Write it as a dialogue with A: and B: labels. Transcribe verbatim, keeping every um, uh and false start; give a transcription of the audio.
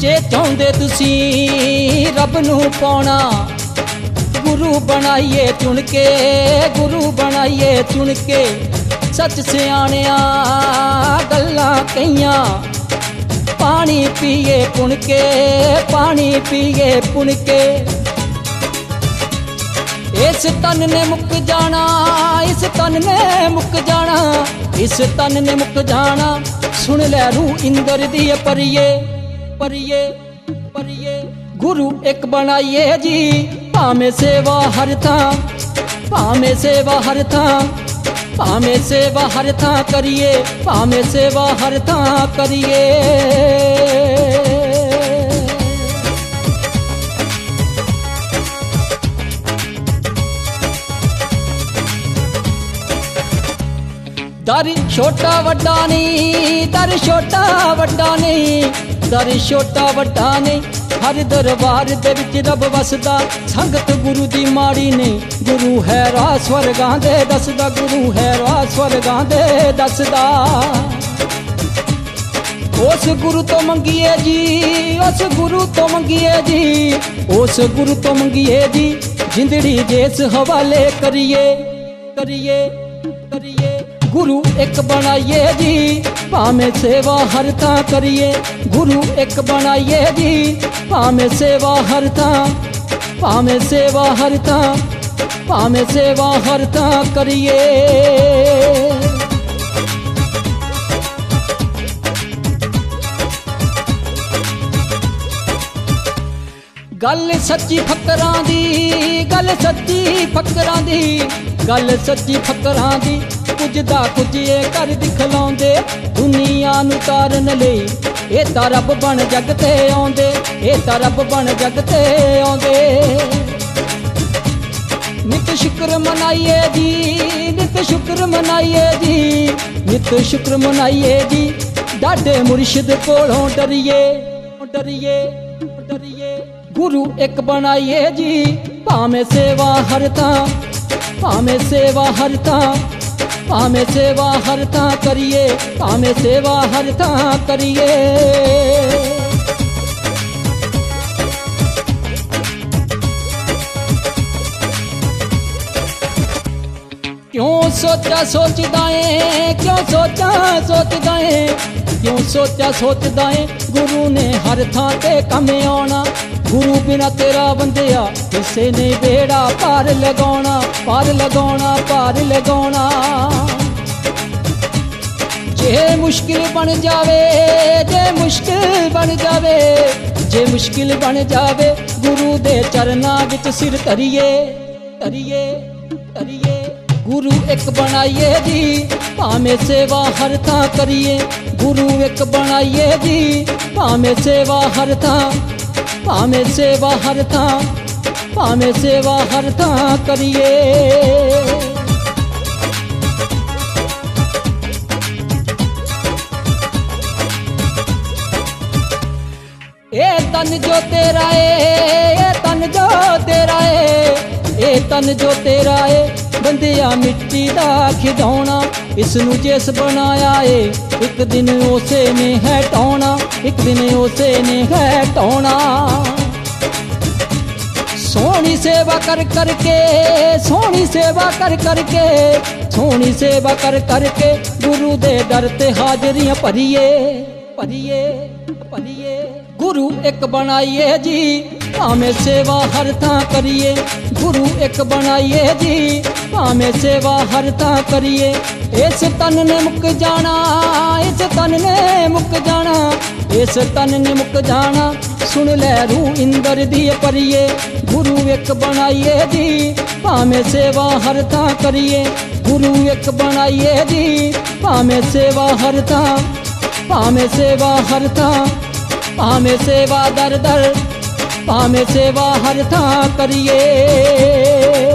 A: जे चाहुंदे तुसी रब नूं पाउणा, गुरु बनाइए चुन के, गुरु बनाइए चुन के। सच सियाणिया गल्लां कहियां, पानी पीए पुन के, पानी पीए पुन के। इस तन ने मुक जाना, इस तन ने मुक जाना, इस तन ने मुक जाना। सुन लै रूह इंद्र दी परिये परिये परिये। गुरु एक बनाइए जी, भावें सेवा हर थां, भावें सेवा हर थां, भावें सेवा हर थां करिए, भावें सेवा हर थां करिए। दर छोटा वड्डा नहीं, दर छोटा वड्डा नहीं, दर छोटा वड्डा नहीं। हर दरबार दे विच रब वसदा, संगत गुरु दी माड़ी नहीं। गुरु है राह स्वर्गां दे दसदा, गुरु है राह स्वर्गां दे दसदा। उस गुरु तो मंगिए जी, उस गुरु तो मंगिए जी, उस गुरु तो मंगिए जी। जिंदड़ी जेस हवाले करिए करिए करिए। गुरु एक बनाइए जी, भावें सेवा हर थां करिए। गुरु एक बनाइए जी, भावें सेवा हर थां, भावें सेवा हर थां, भावें सेवा हर थां करिए। गल सच्ची फकरां दी, गल सच्ची फकरां दी, गल सच्ची फकरां दी। कुछ दा कुछ ये कर दिखलाउंदे, दुनिया नूं तारन लई। ये तां रब बन जग ते आउंदे, ये तां रब बन जग ते आउंदे। नित शुक्र मनाइए जी, नित शुक्र मनाइए जी, नित शुक्र मनाइए जी। डाडे मुर्शिद कोलों डरिए डरिए डरिए। गुरु एक बनाइए जी, भावें सेवा हर थां, भावें सेवा हर थां, भावें सेवा हर थां करिए, भावें सेवा हर थां करिए। क्यों सोचा सोचदा है, क्यों सोचा सोचदा है, क्यों सोचा सोचदा है। गुरु ने हर थां ते कम आउणा, गुरु बिना तेरा बंदिया किसे ने बेड़ा पार लगाउणा, पार लगाउणा, पार लगाउणा। जे मुश्किल बन जावे, जे मुश्किल बन जावे, जे मुश्किल बन जावे। गुरु दे चरनां विच सिर धरिए धरिए धरिए। गुरु एक बनाइए जी, भावें सेवा हर थां करिए। गुरु एक बनाइए जी, भावें सेवा हर थां, भावें सेवा हर थां, भावें सेवा हर थां करिए। ए तन जो तेरा है, ए तन जो तेरा है, ए तन जो तेरा है। बंदिया मिट्टी दा खिडौना, इसनू जिस बनाया है एक दिन उसे ने है टौना, एक दिन उसे ने है टौना। सोहनी सेवा कर करके, सोहनी सेवा कर करके, सोहनी सेवा कर करके। गुरु दे दर ते हाजरियां भरिए भरिए भरिए। गुरु एक बनाइए जी, भावें सेवा हर थां करिए। गुरु एक बनाइए जी, भावें सेवा हर थां करिए। इस तन ने मुक जाना, इस तन ने मुक जाना, इस तन ने मुक जाना। सुन लै रूह इंद्र दी परिये। गुरु एक बनाइए जी, भावें सेवा हर थां करिए। गुरु एक बनाइए जी, भावें सेवा हर थां, भावें सेवा हर थां, भावें सेवा दर दर, भावें सेवा हर थां करिए।